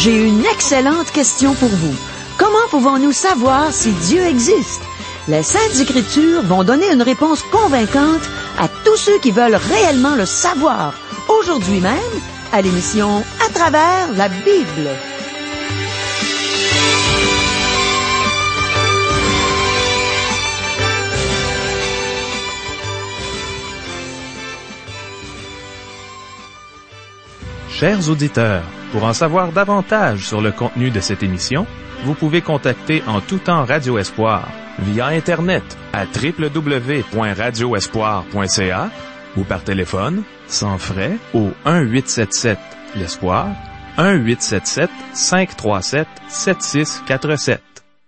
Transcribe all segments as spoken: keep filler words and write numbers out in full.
J'ai une excellente question pour vous. Comment pouvons-nous savoir si Dieu existe? Les Saintes Écritures vont donner une réponse convaincante à tous ceux qui veulent réellement le savoir, aujourd'hui même, à l'émission À travers la Bible. Chers auditeurs, pour en savoir davantage sur le contenu de cette émission, vous pouvez contacter en tout temps Radio Espoir via Internet à w w w point radio espoir point c a ou par téléphone, sans frais, au un huit sept sept l'Espoir, un huit sept sept cinq trois sept sept six quatre sept.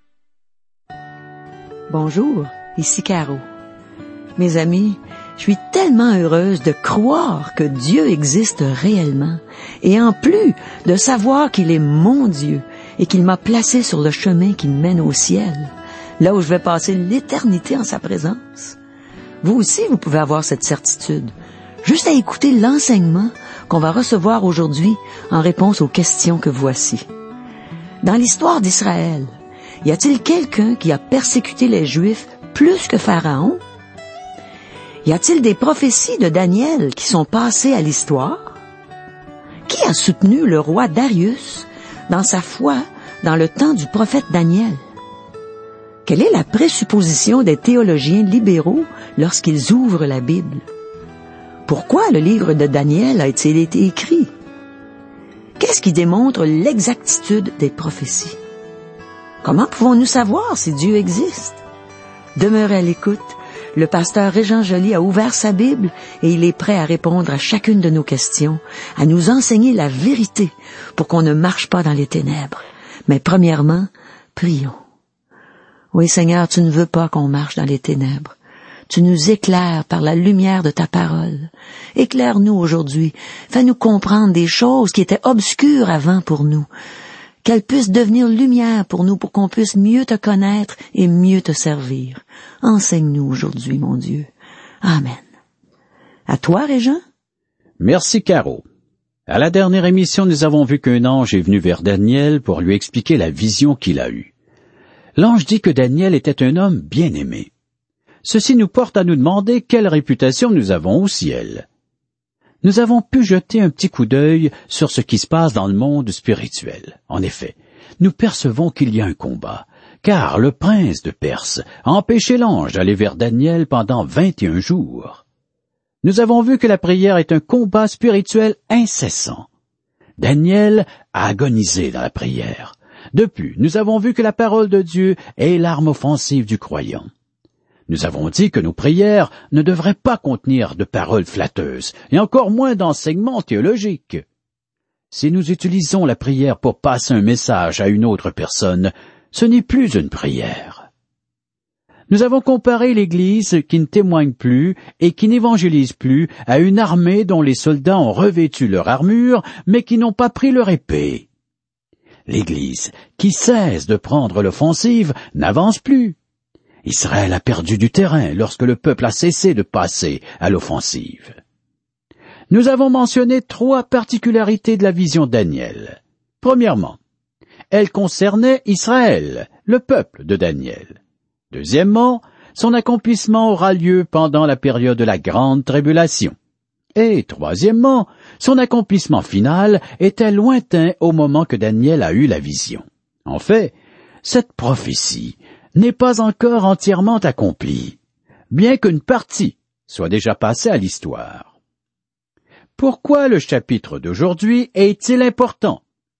Bonjour, ici Caro. Mes amis, je suis tellement heureuse de croire que Dieu existe réellement et en plus de savoir qu'il est mon Dieu et qu'il m'a placé sur le chemin qui mène au ciel, là où je vais passer l'éternité en sa présence. Vous aussi, vous pouvez avoir cette certitude, juste à écouter l'enseignement qu'on va recevoir aujourd'hui en réponse aux questions que voici. Dans l'histoire d'Israël, y a-t-il quelqu'un qui a persécuté les Juifs plus que Pharaon? Y a-t-il des prophéties de Daniel qui sont passées à l'histoire? Qui a soutenu le roi Darius dans sa foi dans le temps du prophète Daniel? Quelle est la présupposition des théologiens libéraux lorsqu'ils ouvrent la Bible? Pourquoi le livre de Daniel a-t-il été écrit? Qu'est-ce qui démontre l'exactitude des prophéties? Comment pouvons-nous savoir si Dieu existe? Demeurez à l'écoute. Le pasteur Régent Joly a ouvert sa Bible et il est prêt à répondre à chacune de nos questions, à nous enseigner la vérité pour qu'on ne marche pas dans les ténèbres. Mais premièrement, prions. Oui, Seigneur, tu ne veux pas qu'on marche dans les ténèbres. Tu nous éclaires par la lumière de ta parole. Éclaire-nous aujourd'hui. Fais-nous comprendre des choses qui étaient obscures avant pour nous. Qu'elles puissent devenir lumière pour nous, pour qu'on puisse mieux te connaître et mieux te servir. Enseigne-nous aujourd'hui, mon Dieu. Amen. À toi, Régent. Merci, Caro. À la dernière émission, nous avons vu qu'un ange est venu vers Daniel pour lui expliquer la vision qu'il a eue. L'ange dit que Daniel était un homme bien-aimé. Ceci nous porte à nous demander quelle réputation nous avons au ciel. Nous avons pu jeter un petit coup d'œil sur ce qui se passe dans le monde spirituel. En effet, nous percevons qu'il y a un combat, car le prince de Perse a empêché l'ange d'aller vers Daniel pendant vingt et un jours. Nous avons vu que la prière est un combat spirituel incessant. Daniel a agonisé dans la prière. De plus, nous avons vu que la parole de Dieu est l'arme offensive du croyant. Nous avons dit que nos prières ne devraient pas contenir de paroles flatteuses, et encore moins d'enseignements théologiques. Si nous utilisons la prière pour passer un message à une autre personne, ce n'est plus une prière. Nous avons comparé l'Église qui ne témoigne plus et qui n'évangélise plus à une armée dont les soldats ont revêtu leur armure, mais qui n'ont pas pris leur épée. L'Église, qui cesse de prendre l'offensive, n'avance plus. Israël a perdu du terrain lorsque le peuple a cessé de passer à l'offensive. Nous avons mentionné trois particularités de la vision de Daniel. Premièrement, elle concernait Israël, le peuple de Daniel. Deuxièmement, son accomplissement aura lieu pendant la période de la grande tribulation. Et troisièmement, son accomplissement final était lointain au moment que Daniel a eu la vision. En fait, cette prophétie n'est pas encore entièrement accomplie, bien qu'une partie soit déjà passée à l'histoire. Pourquoi le chapitre d'aujourd'hui est-il important?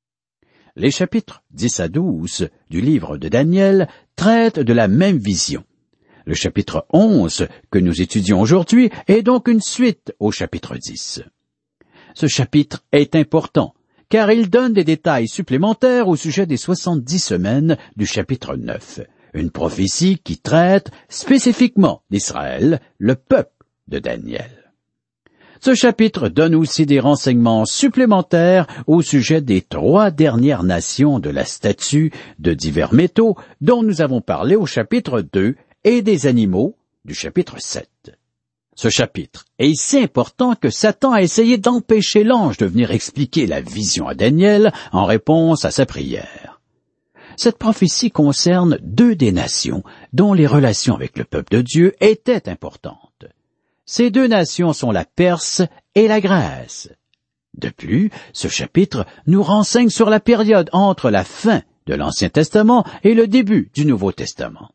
Les chapitres dix à douze du livre de Daniel traitent de la même vision. Le chapitre onze que nous étudions aujourd'hui est donc une suite au chapitre dix. Ce chapitre est important, car il donne des détails supplémentaires au sujet des soixante-dix semaines du chapitre neuf. Une prophétie qui traite spécifiquement d'Israël, le peuple de Daniel. Ce chapitre donne aussi des renseignements supplémentaires au sujet des trois dernières nations de la statue de divers métaux dont nous avons parlé au chapitre deux et des animaux du chapitre sept. Ce chapitre est si important que Satan a essayé d'empêcher l'ange de venir expliquer la vision à Daniel en réponse à sa prière. Cette prophétie concerne deux des nations dont les relations avec le peuple de Dieu étaient importantes. Ces deux nations sont la Perse et la Grèce. De plus, ce chapitre nous renseigne sur la période entre la fin de l'Ancien Testament et le début du Nouveau Testament.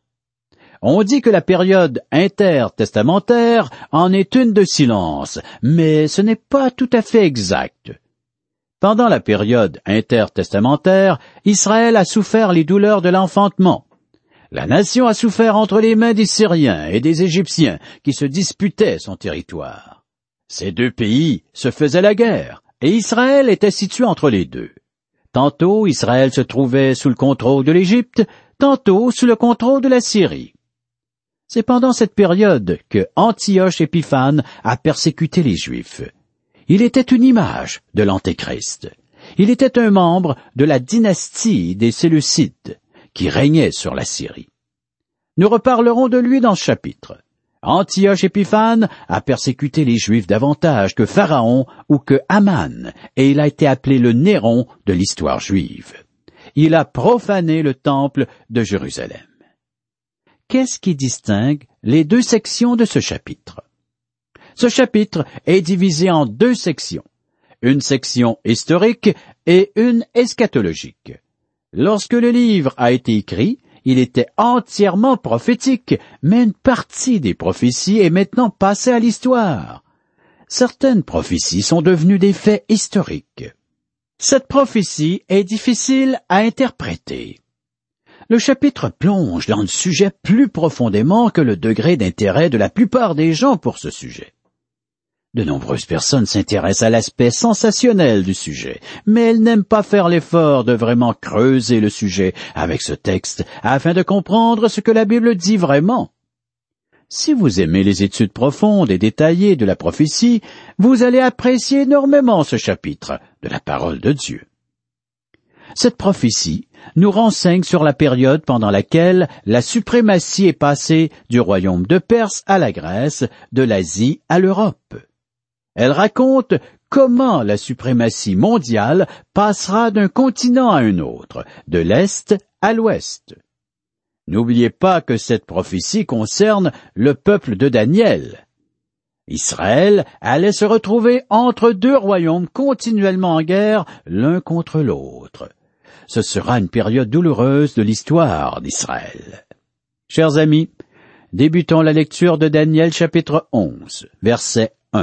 On dit que la période intertestamentaire en est une de silence, mais ce n'est pas tout à fait exact. Pendant la période intertestamentaire, Israël a souffert les douleurs de l'enfantement. La nation a souffert entre les mains des Syriens et des Égyptiens qui se disputaient son territoire. Ces deux pays se faisaient la guerre, et Israël était situé entre les deux. Tantôt Israël se trouvait sous le contrôle de l'Égypte, tantôt sous le contrôle de la Syrie. C'est pendant cette période que Antioche Épiphane a persécuté les Juifs. Il était une image de l'Antéchrist. Il était un membre de la dynastie des Séleucides qui régnait sur la Syrie. Nous reparlerons de lui dans ce chapitre. Antioche Épiphane a persécuté les Juifs davantage que Pharaon ou que Haman, et il a été appelé le Néron de l'histoire juive. Il a profané le temple de Jérusalem. Qu'est-ce qui distingue les deux sections de ce chapitre? Ce chapitre est divisé en deux sections, une section historique et une eschatologique. Lorsque le livre a été écrit, il était entièrement prophétique, mais une partie des prophéties est maintenant passée à l'histoire. Certaines prophéties sont devenues des faits historiques. Cette prophétie est difficile à interpréter. Le chapitre plonge dans le sujet plus profondément que le degré d'intérêt de la plupart des gens pour ce sujet. De nombreuses personnes s'intéressent à l'aspect sensationnel du sujet, mais elles n'aiment pas faire l'effort de vraiment creuser le sujet avec ce texte afin de comprendre ce que la Bible dit vraiment. Si vous aimez les études profondes et détaillées de la prophétie, vous allez apprécier énormément ce chapitre de la parole de Dieu. Cette prophétie nous renseigne sur la période pendant laquelle la suprématie est passée du royaume de Perse à la Grèce, de l'Asie à l'Europe. Elle raconte comment la suprématie mondiale passera d'un continent à un autre, de l'Est à l'Ouest. N'oubliez pas que cette prophétie concerne le peuple de Daniel. Israël allait se retrouver entre deux royaumes continuellement en guerre l'un contre l'autre. Ce sera une période douloureuse de l'histoire d'Israël. Chers amis, débutons la lecture de Daniel chapitre onze, verset un.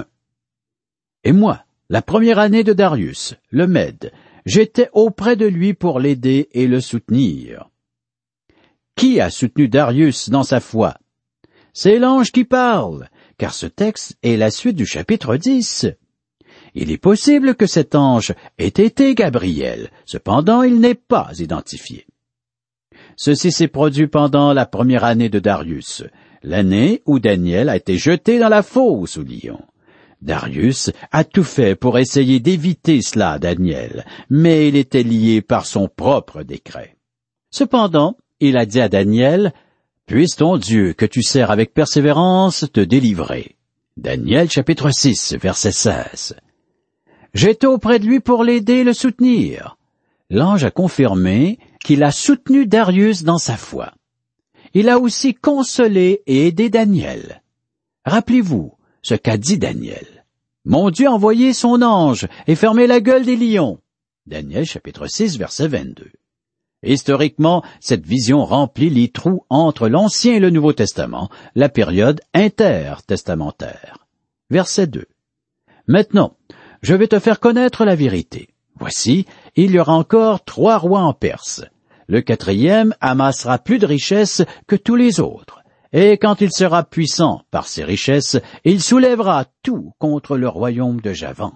Et moi, la première année de Darius, le Mède, j'étais auprès de lui pour l'aider et le soutenir. Qui a soutenu Darius dans sa foi? C'est l'ange qui parle, car ce texte est la suite du chapitre dix. Il est possible que cet ange ait été Gabriel, cependant il n'est pas identifié. Ceci s'est produit pendant la première année de Darius, l'année où Daniel a été jeté dans la fosse aux lions. Darius a tout fait pour essayer d'éviter cela à Daniel, mais il était lié par son propre décret. Cependant, il a dit à Daniel, « Puisse ton Dieu que tu sers avec persévérance te délivrer. » Daniel chapitre six, verset seize. J'étais auprès de lui pour l'aider et le soutenir. L'ange a confirmé qu'il a soutenu Darius dans sa foi. Il a aussi consolé et aidé Daniel. Rappelez-vous ce qu'a dit Daniel. Mon Dieu a envoyé son ange et fermé la gueule des lions. Daniel chapitre six, verset vingt-deux. Historiquement, cette vision remplit les trous entre l'Ancien et le Nouveau Testament, la période intertestamentaire. Verset deux. Maintenant, je vais te faire connaître la vérité. Voici, il y aura encore trois rois en Perse. Le quatrième amassera plus de richesses que tous les autres. Et quand il sera puissant par ses richesses, il soulèvera tout contre le royaume de Javan.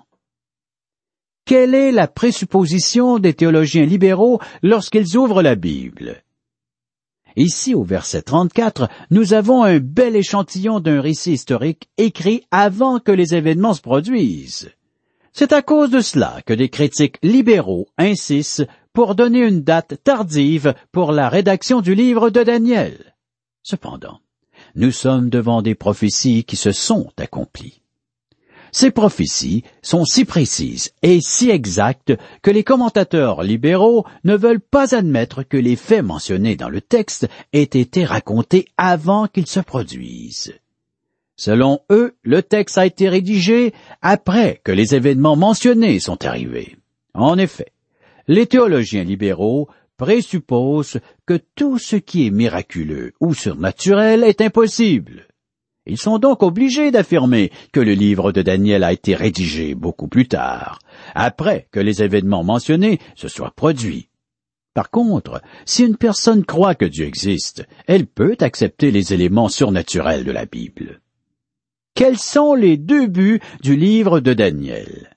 Quelle est la présupposition des théologiens libéraux lorsqu'ils ouvrent la Bible? Ici, au verset trente-quatre, nous avons un bel échantillon d'un récit historique écrit avant que les événements se produisent. C'est à cause de cela que des critiques libéraux insistent pour donner une date tardive pour la rédaction du livre de Daniel. Cependant, nous sommes devant des prophéties qui se sont accomplies. Ces prophéties sont si précises et si exactes que les commentateurs libéraux ne veulent pas admettre que les faits mentionnés dans le texte aient été racontés avant qu'ils se produisent. Selon eux, le texte a été rédigé après que les événements mentionnés sont arrivés. En effet, les théologiens libéraux présupposent que tout ce qui est miraculeux ou surnaturel est impossible. Ils sont donc obligés d'affirmer que le livre de Daniel a été rédigé beaucoup plus tard, après que les événements mentionnés se soient produits. Par contre, si une personne croit que Dieu existe, elle peut accepter les éléments surnaturels de la Bible. Quels sont les deux buts du livre de Daniel?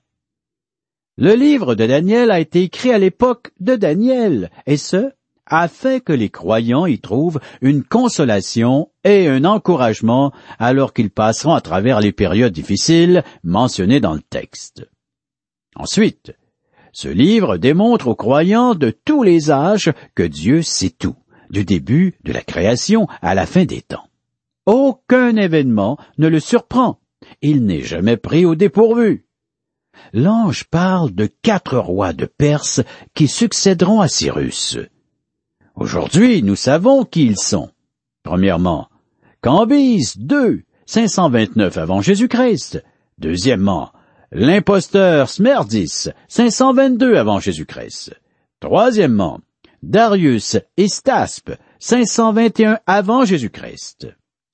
Le livre de Daniel a été écrit à l'époque de Daniel, et ce, afin que les croyants y trouvent une consolation et un encouragement alors qu'ils passeront à travers les périodes difficiles mentionnées dans le texte. Ensuite, ce livre démontre aux croyants de tous les âges que Dieu sait tout, du début de la création à la fin des temps. Aucun événement ne le surprend. Il n'est jamais pris au dépourvu. L'ange parle de quatre rois de Perse qui succéderont à Cyrus. Aujourd'hui, nous savons qui ils sont. Premièrement, Cambyse deux, cinq cent vingt-neuf avant Jésus-Christ. Deuxièmement, l'imposteur Smerdis, cinq cent vingt-deux avant Jésus-Christ. Troisièmement, Darius Hystaspes, cinq cent vingt et un avant Jésus-Christ.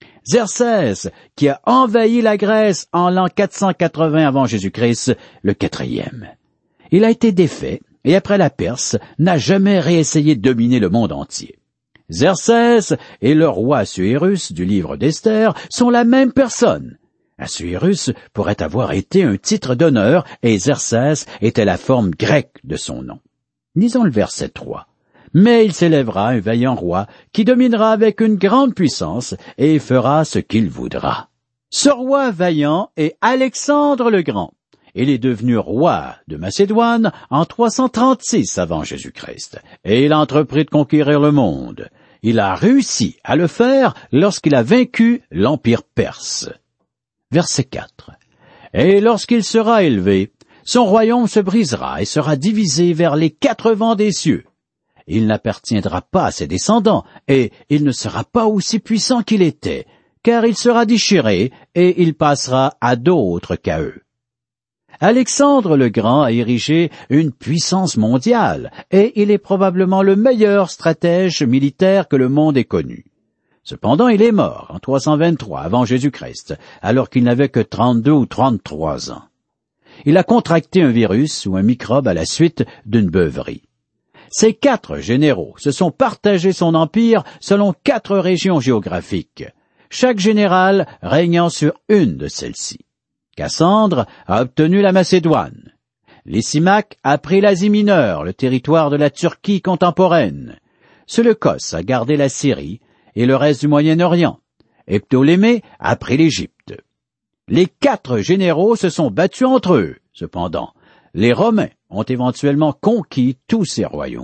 Xerxès, qui a envahi la Grèce en l'an quatre cent quatre-vingts avant Jésus-Christ, le quatrième. Il a été défait, et après la Perse, n'a jamais réessayé de dominer le monde entier. Xerxès et le roi Assuérus du livre d'Esther sont la même personne. Assuérus pourrait avoir été un titre d'honneur, et Xerxès était la forme grecque de son nom. Lisons le verset trois. Mais il s'élèvera un vaillant roi qui dominera avec une grande puissance et fera ce qu'il voudra. Ce roi vaillant est Alexandre le Grand. Il est devenu roi de Macédoine en trois cent trente-six avant Jésus-Christ, et il a entrepris de conquérir le monde. Il a réussi à le faire lorsqu'il a vaincu l'Empire perse. Verset quatre. Et lorsqu'il sera élevé, son royaume se brisera et sera divisé vers les quatre vents des cieux. Il n'appartiendra pas à ses descendants, et il ne sera pas aussi puissant qu'il était, car il sera déchiré, et il passera à d'autres qu'à eux. Alexandre le Grand a érigé une puissance mondiale, et il est probablement le meilleur stratège militaire que le monde ait connu. Cependant, il est mort en trois cent vingt-trois avant Jésus-Christ, alors qu'il n'avait que trente-deux ou trente-trois ans. Il a contracté un virus ou un microbe à la suite d'une beuverie. Ces quatre généraux se sont partagés son empire selon quatre régions géographiques, chaque général régnant sur une de celles-ci. Cassandre a obtenu la Macédoine. Lysimaque a pris l'Asie mineure, le territoire de la Turquie contemporaine. Séleucos a gardé la Syrie et le reste du Moyen-Orient. Et Ptolémée a pris l'Égypte. Les quatre généraux se sont battus entre eux, cependant. Les Romains ont éventuellement conquis tous ces royaumes.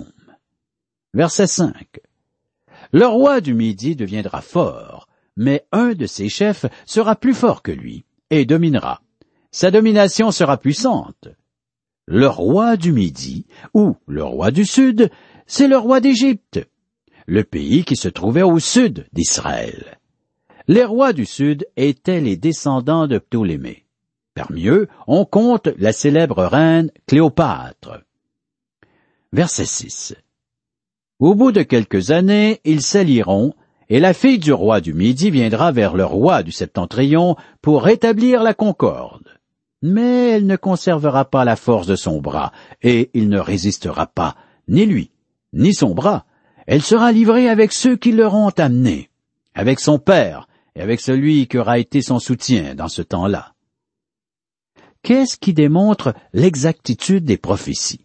Verset cinq. Le roi du Midi deviendra fort, mais un de ses chefs sera plus fort que lui, et dominera. Sa domination sera puissante. Le roi du Midi, ou le roi du Sud, c'est le roi d'Égypte, le pays qui se trouvait au sud d'Israël. Les rois du Sud étaient les descendants de Ptolémée. Parmi eux, on compte la célèbre reine Cléopâtre. Verset six. Au bout de quelques années, ils s'allieront, et la fille du roi du Midi viendra vers le roi du Septentrion pour rétablir la concorde. Mais elle ne conservera pas la force de son bras, et il ne résistera pas, ni lui, ni son bras. Elle sera livrée avec ceux qui l'auront amenée, avec son père, et avec celui qui aura été son soutien dans ce temps-là. Qu'est-ce qui démontre l'exactitude des prophéties?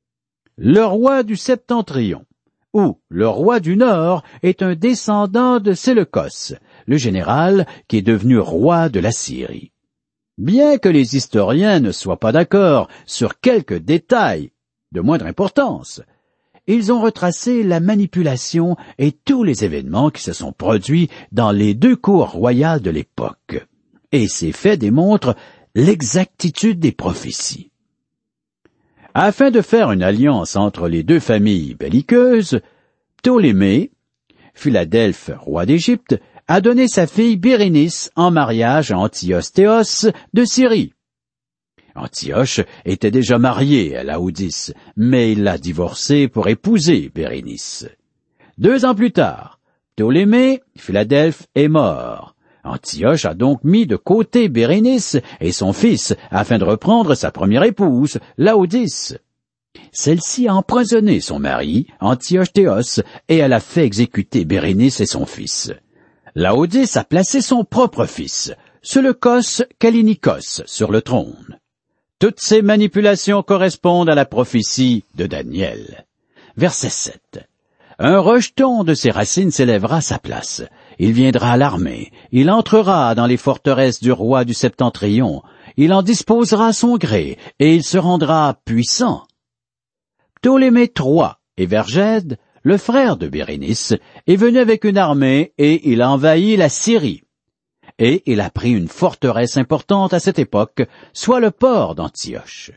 Le roi du Septentrion, ou le roi du Nord, est un descendant de Séleucos, le général qui est devenu roi de la Syrie. Bien que les historiens ne soient pas d'accord sur quelques détails de moindre importance, ils ont retracé la manipulation et tous les événements qui se sont produits dans les deux cours royales de l'époque. Et ces faits démontrent l'exactitude des prophéties. Afin de faire une alliance entre les deux familles belliqueuses, Ptolémée, Philadelphe, roi d'Égypte, a donné sa fille Bérénice en mariage à Antioche Théos de Syrie. Antioche était déjà marié à Laodice, mais il l'a divorcée pour épouser Bérénice. Deux ans plus tard, Ptolémée, Philadelphe, est mort. Antioche a donc mis de côté Bérénice et son fils afin de reprendre sa première épouse, Laodice. Celle-ci a empoisonné son mari, Antioche Théos, et elle a fait exécuter Bérénice et son fils. Laodice a placé son propre fils, Séleucos Callinicos, sur le trône. Toutes ces manipulations correspondent à la prophétie de Daniel. Verset sept. Un rejeton de ses racines s'élèvera à sa place. Il viendra à l'armée. Il entrera dans les forteresses du roi du Septentrion. Il en disposera à son gré, et il se rendra puissant. Ptolémée trois et Vergède, le frère de Bérénice, est venu avec une armée, et il a envahi la Syrie. Et il a pris une forteresse importante à cette époque, soit le port d'Antioche.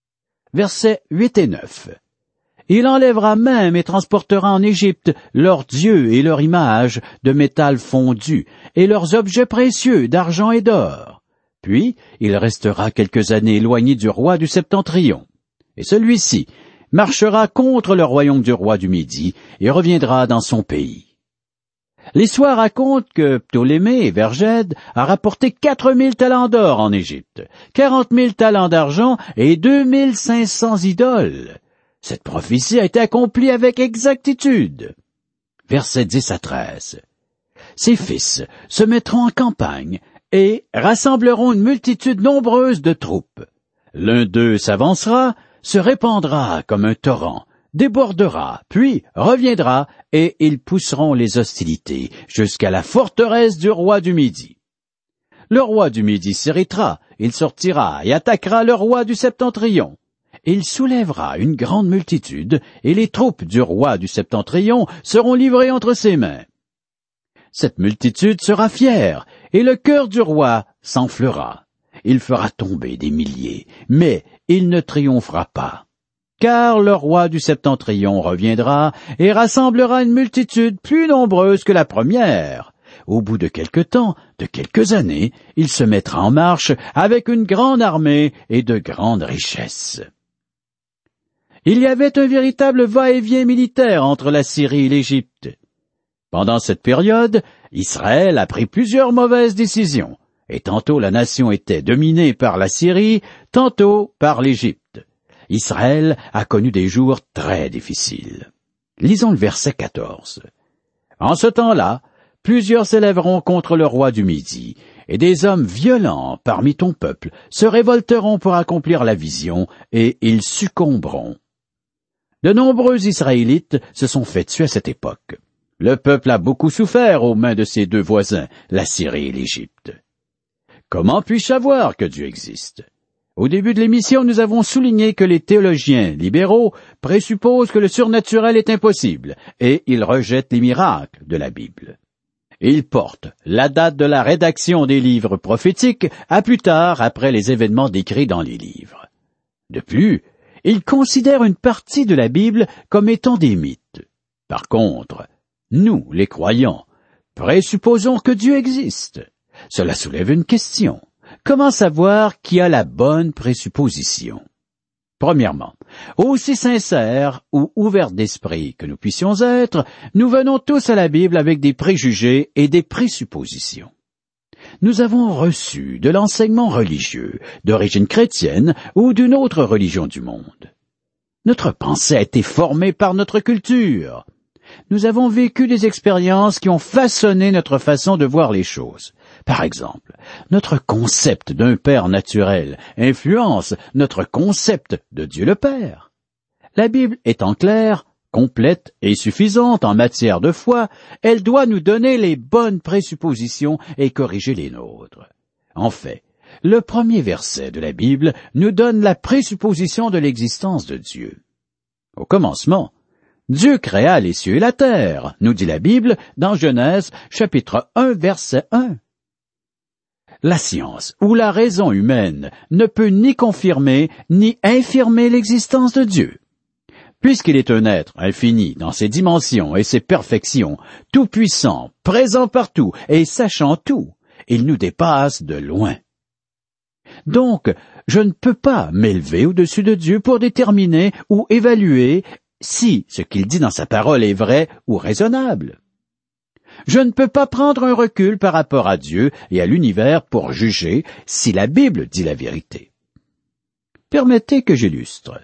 Versets huit et neuf. Il enlèvera même et transportera en Égypte leurs dieux et leurs images de métal fondu, et leurs objets précieux d'argent et d'or. Puis il restera quelques années éloigné du roi du Septentrion. Et celui-ci marchera contre le royaume du roi du Midi et reviendra dans son pays. L'histoire raconte que Ptolémée et Vergède a rapporté quatre mille talents d'or en Égypte, quarante mille talents d'argent et deux mille cinq cents idoles. Cette prophétie a été accomplie avec exactitude. Versets dix à treize. Ses fils se mettront en campagne et rassembleront une multitude nombreuse de troupes. L'un d'eux s'avancera, se répandra comme un torrent, débordera, puis reviendra, et ils pousseront les hostilités jusqu'à la forteresse du roi du Midi. Le roi du Midi s'irritera, il sortira et attaquera le roi du Septentrion. Il soulèvera une grande multitude, et les troupes du roi du Septentrion seront livrées entre ses mains. Cette multitude sera fière, et le cœur du roi s'enflera. Il fera tomber des milliers, mais il ne triomphera pas. Car le roi du Septentrion reviendra et rassemblera une multitude plus nombreuse que la première. Au bout de quelque temps, de quelques années, il se mettra en marche avec une grande armée et de grandes richesses. Il y avait un véritable va-et-vient militaire entre la Syrie et l'Égypte. Pendant cette période, Israël a pris plusieurs mauvaises décisions, et tantôt la nation était dominée par la Syrie, tantôt par l'Égypte. Israël a connu des jours très difficiles. Lisons le verset quatorze. En ce temps-là, plusieurs s'élèveront contre le roi du Midi, et des hommes violents parmi ton peuple se révolteront pour accomplir la vision, et ils succomberont. De nombreux Israélites se sont fait tuer à cette époque. Le peuple a beaucoup souffert aux mains de ses deux voisins, la Syrie et l'Égypte. Comment puis-je savoir que Dieu existe? Au début de l'émission, nous avons souligné que les théologiens libéraux présupposent que le surnaturel est impossible, et ils rejettent les miracles de la Bible. Ils portent la date de la rédaction des livres prophétiques à plus tard après les événements décrits dans les livres. De plus, ils considèrent une partie de la Bible comme étant des mythes. Par contre, nous, les croyants, présupposons que Dieu existe. Cela soulève une question. Comment savoir qui a la bonne présupposition? Premièrement, aussi sincères ou ouverts d'esprit que nous puissions être, nous venons tous à la Bible avec des préjugés et des présuppositions. Nous avons reçu de l'enseignement religieux, d'origine chrétienne ou d'une autre religion du monde. Notre pensée a été formée par notre culture. Nous avons vécu des expériences qui ont façonné notre façon de voir les choses. Par exemple, notre concept d'un Père naturel influence notre concept de Dieu le Père. La Bible étant claire, complète et suffisante en matière de foi, elle doit nous donner les bonnes présuppositions et corriger les nôtres. En fait, le premier verset de la Bible nous donne la présupposition de l'existence de Dieu. Au commencement, Dieu créa les cieux et la terre, nous dit la Bible dans Genèse chapitre un verset un. La science ou la raison humaine ne peut ni confirmer ni infirmer l'existence de Dieu. Puisqu'il est un être infini dans ses dimensions et ses perfections, tout-puissant, présent partout et sachant tout, il nous dépasse de loin. Donc, je ne peux pas m'élever au-dessus de Dieu pour déterminer ou évaluer si ce qu'il dit dans sa parole est vrai ou raisonnable. Je ne peux pas prendre un recul par rapport à Dieu et à l'univers pour juger si la Bible dit la vérité. Permettez que j'illustre.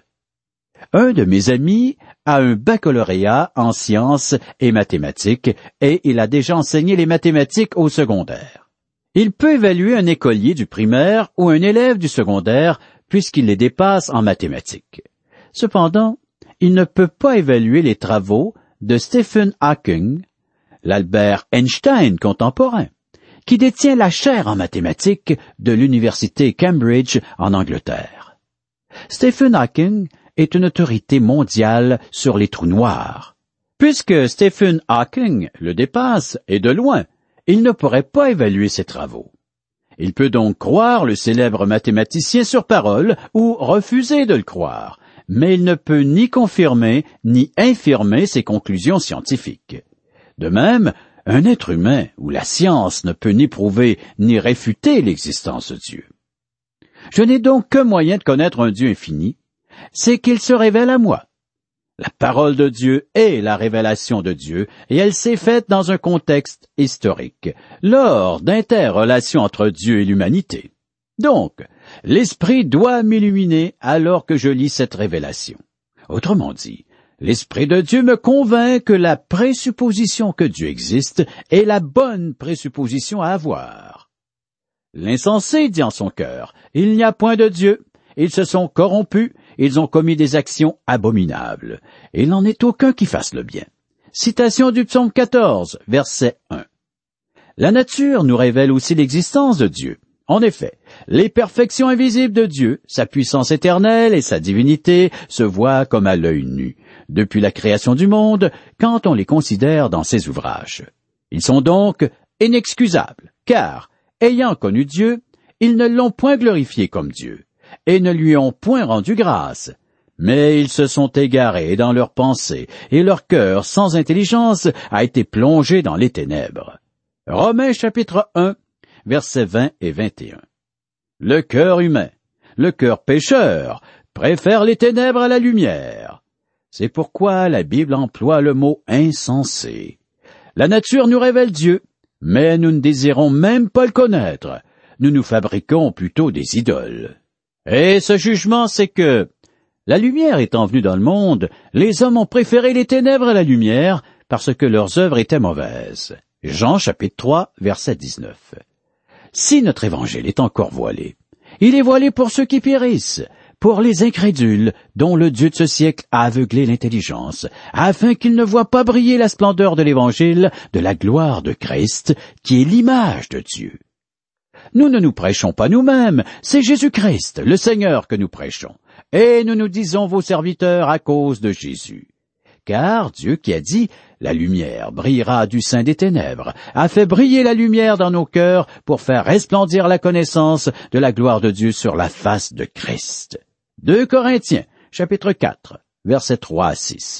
Un de mes amis a un baccalauréat en sciences et mathématiques et il a déjà enseigné les mathématiques au secondaire. Il peut évaluer un écolier du primaire ou un élève du secondaire puisqu'il les dépasse en mathématiques. Cependant, il ne peut pas évaluer les travaux de Stephen Hawking, l'Albert Einstein contemporain, qui détient la chaire en mathématiques de l'université Cambridge en Angleterre. Stephen Hawking est une autorité mondiale sur les trous noirs. Puisque Stephen Hawking le dépasse, et de loin, il ne pourrait pas évaluer ses travaux. Il peut donc croire le célèbre mathématicien sur parole ou refuser de le croire, mais il ne peut ni confirmer ni infirmer ses conclusions scientifiques. De même, un être humain ou la science ne peut ni prouver ni réfuter l'existence de Dieu. Je n'ai donc qu'un moyen de connaître un Dieu infini, c'est qu'il se révèle à moi. La parole de Dieu est la révélation de Dieu, et elle s'est faite dans un contexte historique, lors d'interrelations entre Dieu et l'humanité. Donc, l'Esprit doit m'illuminer alors que je lis cette révélation. Autrement dit, l'Esprit de Dieu me convainc que la présupposition que Dieu existe est la bonne présupposition à avoir. L'insensé dit en son cœur, « Il n'y a point de Dieu. Ils se sont corrompus, ils ont commis des actions abominables. Et il n'en est aucun qui fasse le bien. » Citation du psaume quatorze, verset un. La nature nous révèle aussi l'existence de Dieu. En effet, les perfections invisibles de Dieu, sa puissance éternelle et sa divinité se voient comme à l'œil nu, depuis la création du monde, quand on les considère dans ses ouvrages. Ils sont donc inexcusables, car, ayant connu Dieu, ils ne l'ont point glorifié comme Dieu, et ne lui ont point rendu grâce. Mais ils se sont égarés dans leurs pensées, et leur cœur, sans intelligence, a été plongé dans les ténèbres. Romains chapitre un, versets vingt et vingt et un. Le cœur humain, le cœur pécheur, préfère les ténèbres à la lumière. C'est pourquoi la Bible emploie le mot insensé. La nature nous révèle Dieu, mais nous ne désirons même pas le connaître. Nous nous fabriquons plutôt des idoles. Et ce jugement, c'est que, la lumière étant venue dans le monde, les hommes ont préféré les ténèbres à la lumière parce que leurs œuvres étaient mauvaises. Jean chapitre trois, verset dix-neuf. Si notre évangile est encore voilé, il est voilé pour ceux qui périssent, pour les incrédules dont le Dieu de ce siècle a aveuglé l'intelligence, afin qu'ils ne voient pas briller la splendeur de l'évangile de la gloire de Christ, qui est l'image de Dieu. Nous ne nous prêchons pas nous-mêmes, c'est Jésus-Christ, le Seigneur, que nous prêchons, et nous nous disons vos serviteurs à cause de Jésus. Car Dieu qui a dit « La lumière brillera du sein des ténèbres » a fait briller la lumière dans nos cœurs pour faire resplendir la connaissance de la gloire de Dieu sur la face de Christ. deux Corinthiens, chapitre quatre, versets trois à six.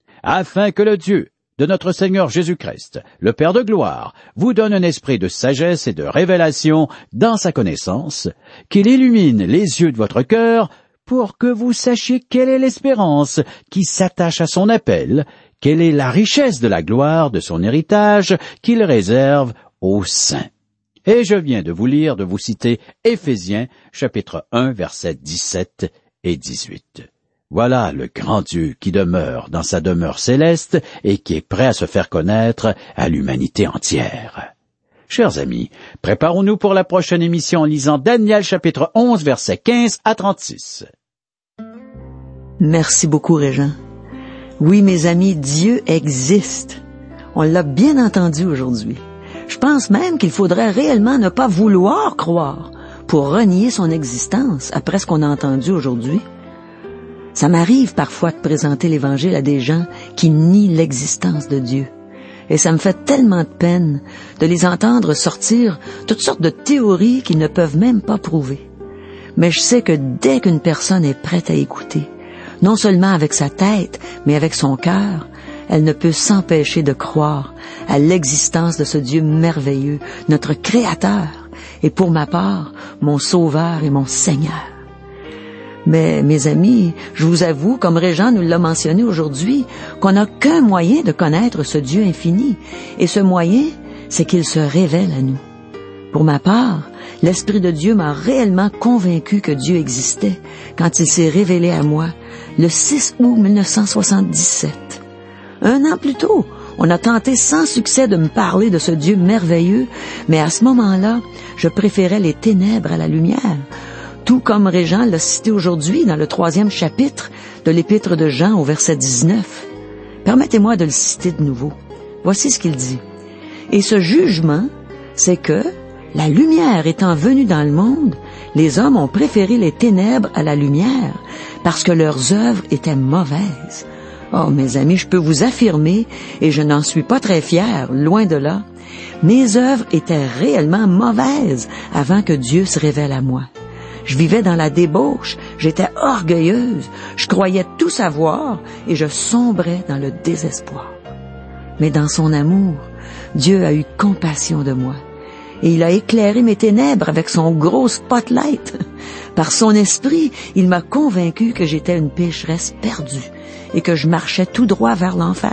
Afin que le Dieu de notre Seigneur Jésus-Christ, le Père de gloire, vous donne un esprit de sagesse et de révélation dans sa connaissance, qu'il illumine les yeux de votre cœur pour que vous sachiez quelle est l'espérance qui s'attache à son appel, quelle est la richesse de la gloire de son héritage qu'il réserve aux saints. Et je viens de vous lire, de vous citer Éphésiens, chapitre un, versets dix-sept et dix-huit. Voilà le grand Dieu qui demeure dans sa demeure céleste et qui est prêt à se faire connaître à l'humanité entière. Chers amis, préparons-nous pour la prochaine émission en lisant Daniel chapitre onze, versets quinze à trente-six. Merci beaucoup, Régent. Oui, mes amis, Dieu existe. On l'a bien entendu aujourd'hui. Je pense même qu'il faudrait réellement ne pas vouloir croire pour renier son existence après ce qu'on a entendu aujourd'hui. Ça m'arrive parfois de présenter l'Évangile à des gens qui nient l'existence de Dieu. Et ça me fait tellement de peine de les entendre sortir toutes sortes de théories qu'ils ne peuvent même pas prouver. Mais je sais que dès qu'une personne est prête à écouter, non seulement avec sa tête, mais avec son cœur, elle ne peut s'empêcher de croire à l'existence de ce Dieu merveilleux, notre Créateur, et pour ma part, mon Sauveur et mon Seigneur. Mais, mes amis, je vous avoue, comme Régent nous l'a mentionné aujourd'hui, qu'on n'a qu'un moyen de connaître ce Dieu infini, et ce moyen, c'est qu'il se révèle à nous. Pour ma part, l'Esprit de Dieu m'a réellement convaincu que Dieu existait quand il s'est révélé à moi le six août mille neuf cent soixante-dix-sept. Un an plus tôt, on a tenté sans succès de me parler de ce Dieu merveilleux, mais à ce moment-là, je préférais les ténèbres à la lumière, tout comme Régent l'a cité aujourd'hui dans le troisième chapitre de l'Épître de Jean au verset dix-neuf. Permettez-moi de le citer de nouveau. Voici ce qu'il dit. « Et ce jugement, c'est que, la lumière étant venue dans le monde, les hommes ont préféré les ténèbres à la lumière, parce que leurs œuvres étaient mauvaises. » Oh, mes amis, je peux vous affirmer, et je n'en suis pas très fier, loin de là, mes œuvres étaient réellement mauvaises avant que Dieu se révèle à moi. Je vivais dans la débauche, j'étais orgueilleuse, je croyais tout savoir et je sombrais dans le désespoir. Mais dans son amour, Dieu a eu compassion de moi et il a éclairé mes ténèbres avec son gros spotlight. Par son esprit, il m'a convaincu que j'étais une pécheresse perdue et que je marchais tout droit vers l'enfer.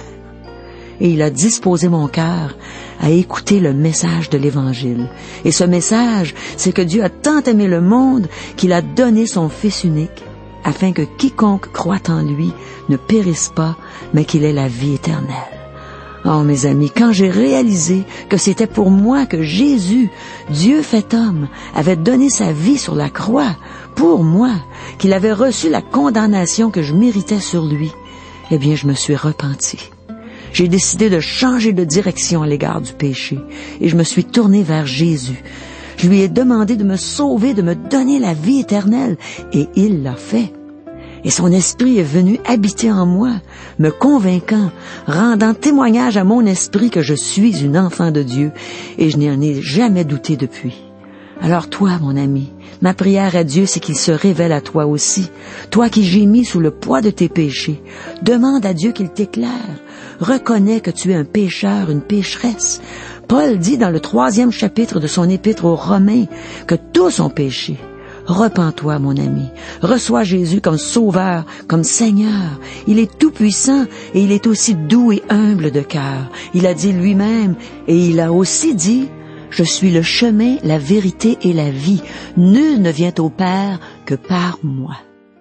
Et il a disposé mon cœur à écouter le message de l'Évangile. Et ce message, c'est que Dieu a tant aimé le monde qu'il a donné son Fils unique, afin que quiconque croit en lui ne périsse pas, mais qu'il ait la vie éternelle. Oh, mes amis, quand j'ai réalisé que c'était pour moi que Jésus, Dieu fait homme, avait donné sa vie sur la croix, pour moi, qu'il avait reçu la condamnation que je méritais sur lui, eh bien, je me suis repenti. J'ai décidé de changer de direction à l'égard du péché et je me suis tourné vers Jésus. Je lui ai demandé de me sauver, de me donner la vie éternelle et il l'a fait. Et son esprit est venu habiter en moi, me convainquant, rendant témoignage à mon esprit que je suis une enfant de Dieu et je n'en ai jamais douté depuis. Alors toi, mon ami, ma prière à Dieu, c'est qu'il se révèle à toi aussi. Toi qui gémis sous le poids de tes péchés, demande à Dieu qu'il t'éclaire. Reconnais que tu es un pécheur, une pécheresse. Paul dit dans le troisième chapitre de son épître aux Romains que tous ont péché. Repens-toi, mon ami. Reçois Jésus comme sauveur, comme Seigneur. Il est tout-puissant et il est aussi doux et humble de cœur. Il a dit lui-même et il a aussi dit « Je suis le chemin, la vérité et la vie. Nul ne vient au Père que par moi. »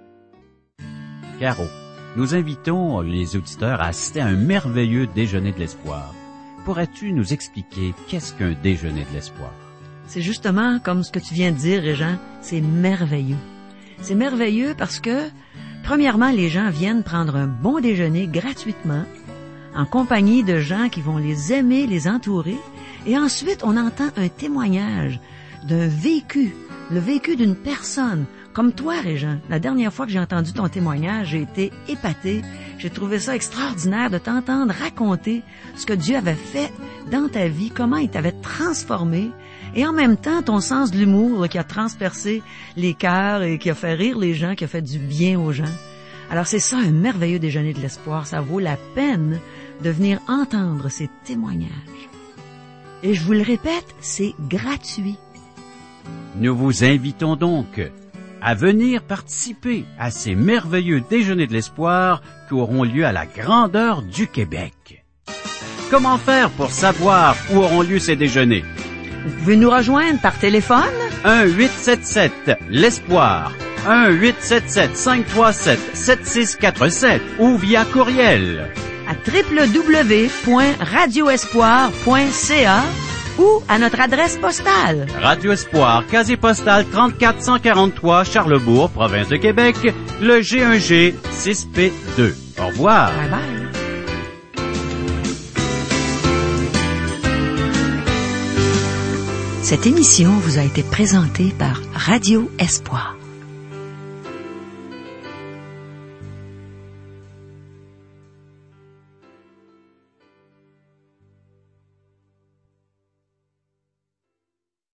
Caro, nous invitons les auditeurs à assister à un merveilleux déjeuner de l'espoir. Pourrais-tu nous expliquer qu'est-ce qu'un déjeuner de l'espoir? C'est justement comme ce que tu viens de dire, Régent, c'est merveilleux. C'est merveilleux parce que, premièrement, les gens viennent prendre un bon déjeuner gratuitement, en compagnie de gens qui vont les aimer, les entourer, et ensuite on entend un témoignage d'un vécu, le vécu d'une personne, comme toi, Régent. La dernière fois que j'ai entendu ton témoignage, j'ai été épatée. J'ai trouvé ça extraordinaire de t'entendre raconter ce que Dieu avait fait dans ta vie, comment il t'avait transformé, et en même temps, ton sens de l'humour là, qui a transpercé les cœurs et qui a fait rire les gens, qui a fait du bien aux gens. Alors c'est ça, un merveilleux déjeuner de l'espoir. Ça vaut la peine de venir entendre ces témoignages. Et je vous le répète, c'est gratuit. Nous vous invitons donc à venir participer à ces merveilleux déjeuners de l'espoir qui auront lieu à la grandeur du Québec. Comment faire pour savoir où auront lieu ces déjeuners? Vous pouvez nous rejoindre par téléphone. un huit sept sept l'espoir. un huit sept sept cinq trois sept sept six quatre sept ou via courriel. À w w w point radio espoir point c a ou à notre adresse postale. Radio Espoir, casier postal trente-quatre cent quarante-trois, Charlebourg, province de Québec, le G un G six P deux. Au revoir. Bye bye. Cette émission vous a été présentée par Radio Espoir.